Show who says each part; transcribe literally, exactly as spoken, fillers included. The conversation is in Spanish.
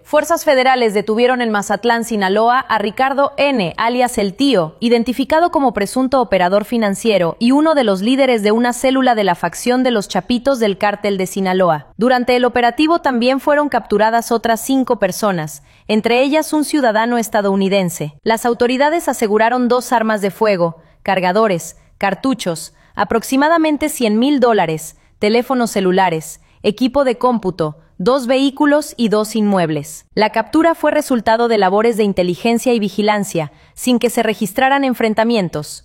Speaker 1: Fuerzas federales detuvieron en Mazatlán, Sinaloa, a Ricardo N., alias El Tío, identificado como presunto operador financiero y uno de los líderes de una célula de la facción de los Chapitos del Cártel de Sinaloa. Durante el operativo también fueron capturadas otras cinco personas, entre ellas un ciudadano estadounidense. Las autoridades aseguraron dos armas de fuego, cargadores, cartuchos, aproximadamente cien mil dólares, teléfonos celulares, equipo de cómputo, dos vehículos y dos inmuebles. La captura fue resultado de labores de inteligencia y vigilancia, sin que se registraran enfrentamientos.